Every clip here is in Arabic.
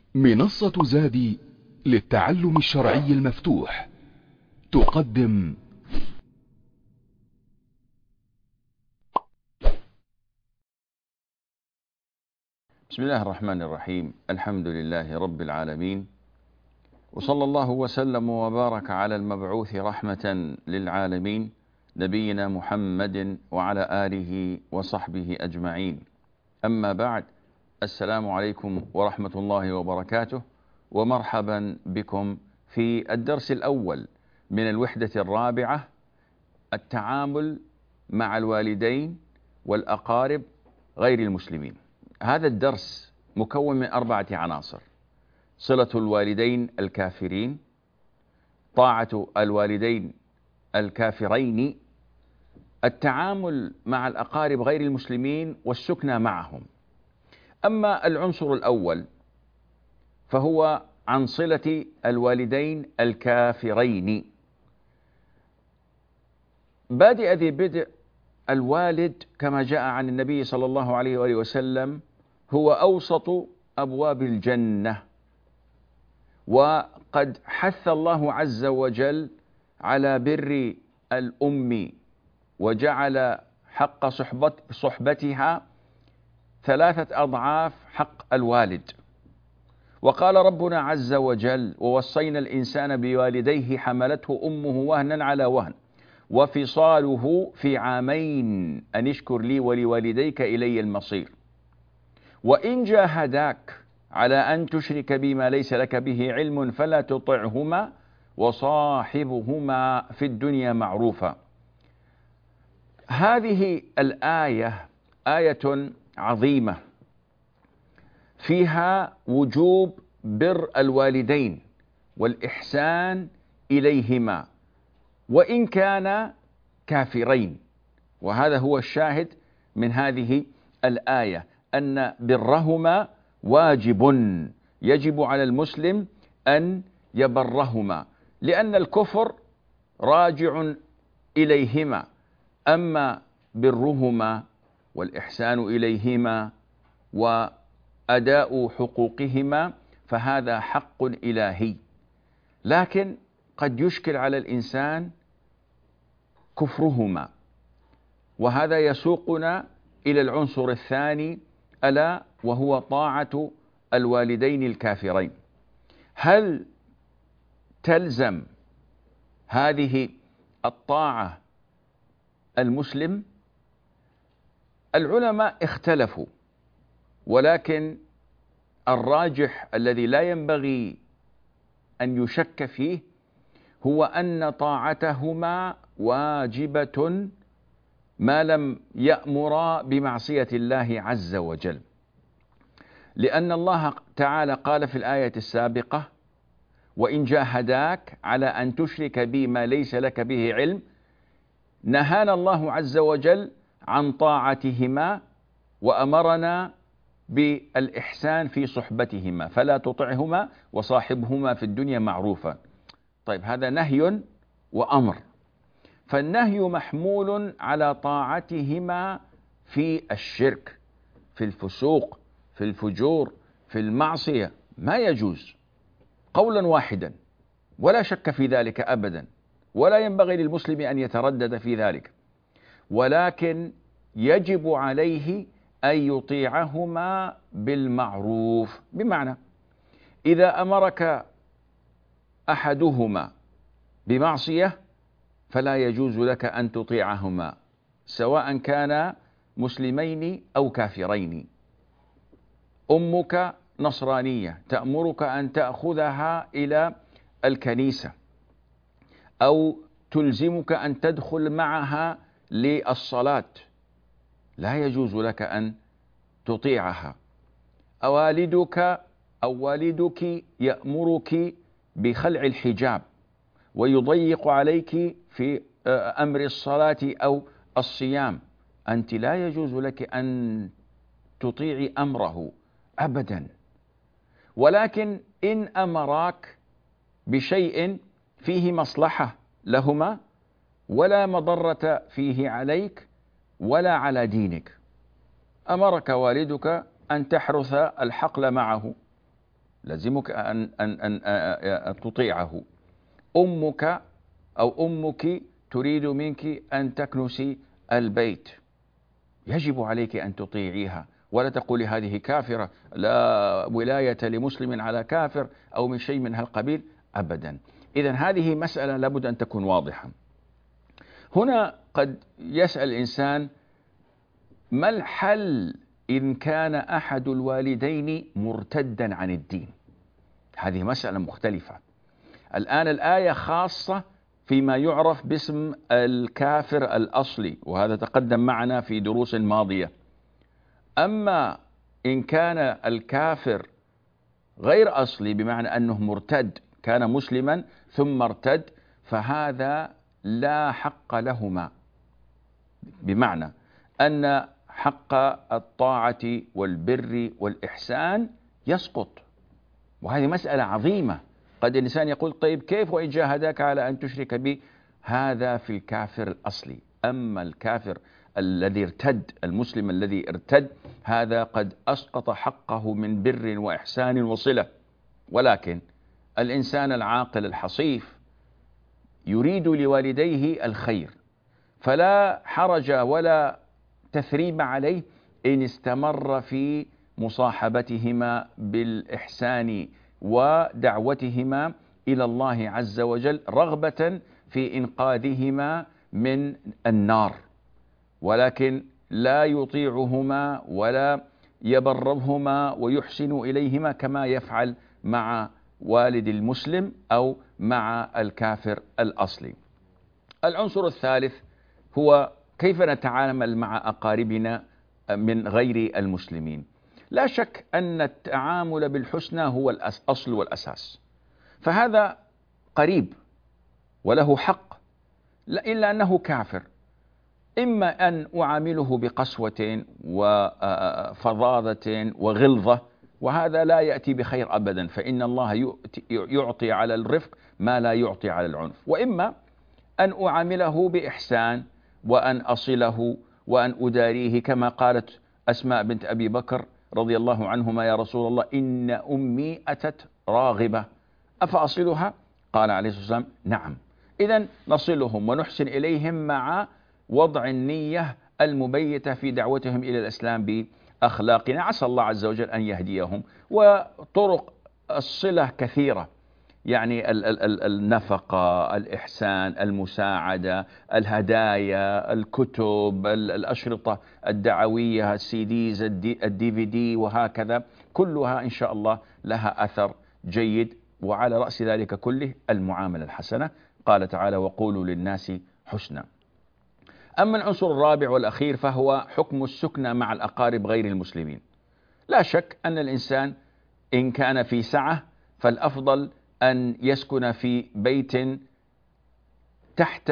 منصة زادي للتعلم الشرعي المفتوح تقدم بسم الله الرحمن الرحيم. الحمد لله رب العالمين، وصلى الله وسلم وبارك على المبعوث رحمة للعالمين نبينا محمد وعلى آله وصحبه أجمعين. أما بعد، السلام عليكم ورحمة الله وبركاته، ومرحبا بكم في الدرس الأول من الوحدة الرابعة، التعامل مع الوالدين والأقارب غير المسلمين. هذا الدرس مكون من 4 عناصر: صلة الوالدين الكافرين، طاعة الوالدين الكافرين، التعامل مع الأقارب غير المسلمين والسكنى معهم. أما العنصر الأول فهو عن صلة الوالدين الكافرين. بادئ ذي بدء، الوالد كما جاء عن النبي صلى الله عليه وآله وسلم هو أوسط أبواب الجنة، وقد حث الله عز وجل على بر الأم، وجعل حق صحبتها 3 أضعاف حق الوالد. وقال ربنا عز وجل: ووصينا الإنسان بوالديه حملته أمه وهنا على وهن وفصاله في عامين أن اشكر لي ولوالديك إلي المصير. وإن جاهداك على أن تشرك بما ليس لك به علم فلا تطعهما وصاحبهما في الدنيا معروفا. هذه الآية آية عظيمة فيها وجوب بر الوالدين والإحسان إليهما وإن كان كافرين. وهذا هو الشاهد من هذه الآية، أن برهما واجب، يجب على المسلم أن يبرهما، لأن الكفر راجع إليهما. أما برهما والإحسان إليهما وأداء حقوقهما فهذا حق إلهي، لكن قد يشكل على الإنسان كفرهما. وهذا يسوقنا إلى العنصر الثاني، ألا وهو طاعة الوالدين الكافرين. هل تلزم هذه الطاعة المسلم؟ العلماء اختلفوا، ولكن الراجح الذي لا ينبغي أن يشك فيه هو أن طاعتهما واجبة ما لم يأمر بمعصية الله عز وجل، لأن الله تعالى قال في الآية السابقة: وإن جاهداك على أن تشرك بي ما ليس لك به علم. نهانا الله عز وجل عن طاعتهما وأمرنا بالإحسان في صحبتهما، فلا تطعهما وصاحبهما في الدنيا معروفا. طيب، هذا نهي وأمر، فالنهي محمول على طاعتهما في الشرك، في الفسوق، في الفجور، في المعصية، ما يجوز قولا واحدا، ولا شك في ذلك أبدا، ولا ينبغي للمسلم أن يتردد في ذلك، ولكن يجب عليه أن يطيعهما بالمعروف. بمعنى، إذا أمرك أحدهما بمعصية فلا يجوز لك أن تطيعهما، سواء كان مسلمين أو كافرين. أمك نصرانية تأمرك أن تأخذها إلى الكنيسة، أو تلزمك أن تدخل معها للصلاة، لا يجوز لك أن تطيعها. والدك أو والدك يأمرك بخلع الحجاب ويضيق عليك في أمر الصلاة أو الصيام، أنت لا يجوز لك أن تطيعي أمره أبدا. ولكن إن أمراك بشيء فيه مصلحة لهما ولا مضرة فيه عليك ولا على دينك، أمرك والدك أن تحرث الحقل معه، لازمك أن تطيعه. أمك أو أمك تريد منك أن تكنسي البيت، يجب عليك أن تطيعيها، ولا تقولي هذه كافرة، لا ولاية لمسلم على كافر أو من شيء من هالقبيل، أبدا. إذن هذه مسألة لابد أن تكون واضحة. هنا قد يسأل الإنسان: ما الحل إن كان أحد الوالدين مرتدا عن الدين؟ هذه مسألة مختلفة. الآن الآية خاصة فيما يعرف باسم الكافر الأصلي، وهذا تقدم معنا في دروس ماضية. أما إن كان الكافر غير أصلي، بمعنى أنه مرتد، كان مسلما ثم ارتد، فهذا لا حق لهما، بمعنى أن حق الطاعة والبر والإحسان يسقط. وهذه مسألة عظيمة. قد الإنسان يقول: طيب كيف وإن جاهداك على أن تشرك بي؟ هذا في الكافر الأصلي. أما الكافر الذي ارتد، المسلم الذي ارتد، هذا قد أسقط حقه من بر وإحسان وصلة. ولكن الإنسان العاقل الحصيف يريد لوالديه الخير، فلا حرج ولا تثريب عليه إن استمر في مصاحبتهما بالإحسان ودعوتهما إلى الله عز وجل رغبة في إنقاذهما من النار، ولكن لا يطيعهما ولا يبرهما ويحسن إليهما كما يفعل مع والد المسلم أو مع الكافر الأصلي. العنصر الثالث هو كيف نتعامل مع أقاربنا من غير المسلمين. لا شك أن التعامل بالحسنى هو الأصل والأساس، فهذا قريب وله حق، إلا أنه كافر. إما أن أعامله بقسوة وفظاظة وغلظة، وهذا لا يأتي بخير أبدا، فإن الله يعطي على الرفق ما لا يعطي على العنف. وإما أن أعامله بإحسان وأن أصله وأن أداريه، كما قالت أسماء بنت أبي بكر رضي الله عنهما: يا رسول الله، إن أمي أتت راغبة أفأصلها؟ قال عليه الصلاة والسلام: نعم. إذن نصلهم ونحسن إليهم مع وضع النية المبيتة في دعوتهم إلى الإسلام بأخلاقنا، عسى الله عز وجل أن يهديهم. وطرق الصلة كثيرة، يعني النفقة، الإحسان، المساعدة، الهدايا، الكتب، الأشرطة الدعوية، الCDs، الDVD، وهكذا، كلها إن شاء الله لها أثر جيد. وعلى رأس ذلك كله المعاملة الحسنة. قال تعالى: وقولوا للناس حسنا. أما العنصر الرابع والأخير فهو حكم السكنى مع الأقارب غير المسلمين. لا شك أن الإنسان إن كان في سعة فالأفضل أن يسكن في بيت تحت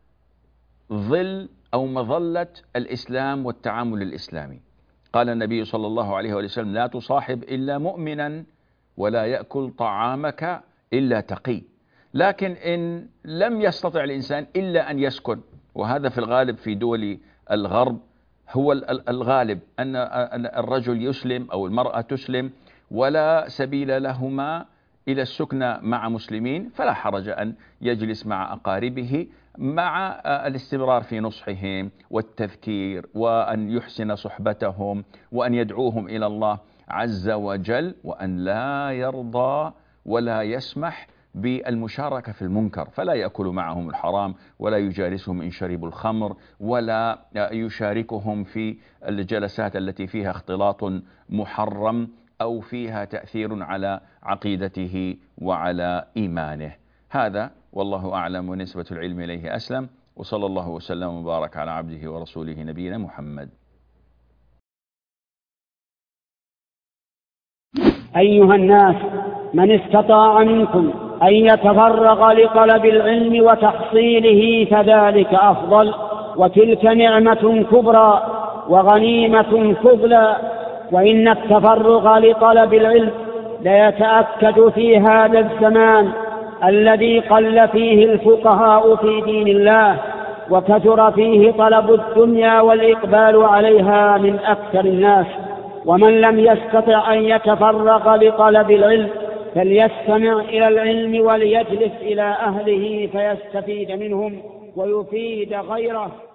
ظل أو مظلة الإسلام والتعامل الإسلامي. قال النبي صلى الله عليه وسلم: لا تصاحب إلا مؤمنا ولا يأكل طعامك إلا تقي. لكن إن لم يستطع الإنسان إلا أن يسكن، وهذا في الغالب في دول الغرب هو الغالب، أن الرجل يسلم أو المرأة تسلم ولا سبيل لهما إلى السكنى مع مسلمين، فلا حرج أن يجلس مع أقاربه مع الاستمرار في نصحهم والتذكير، وأن يحسن صحبتهم، وأن يدعوهم إلى الله عز وجل، وأن لا يرضى ولا يسمح بالمشاركة في المنكر، فلا يأكل معهم الحرام، ولا يجالسهم إن شربوا الخمر، ولا يشاركهم في الجلسات التي فيها اختلاط محرم أو فيها تأثير على عقيدته وعلى إيمانه. هذا والله أعلم، ونسبة العلم إليه أسلم، وصلى الله وسلم وبارك على عبده ورسوله نبينا محمد. أيها الناس، من استطاع منكم أن يتفرغ لطلب العلم وتحصيله فذلك أفضل، وتلك نعمة كبرى وغنيمة فضلى. وإن التفرغ لطلب العلم ليتأكد في هذا الزمان الذي قل فيه الفقهاء في دين الله، وكثر فيه طلب الدنيا والإقبال عليها من أكثر الناس. ومن لم يستطع أن يتفرغ لطلب العلم فليستمع إلى العلم وليجلس إلى أهله فيستفيد منهم ويفيد غيره.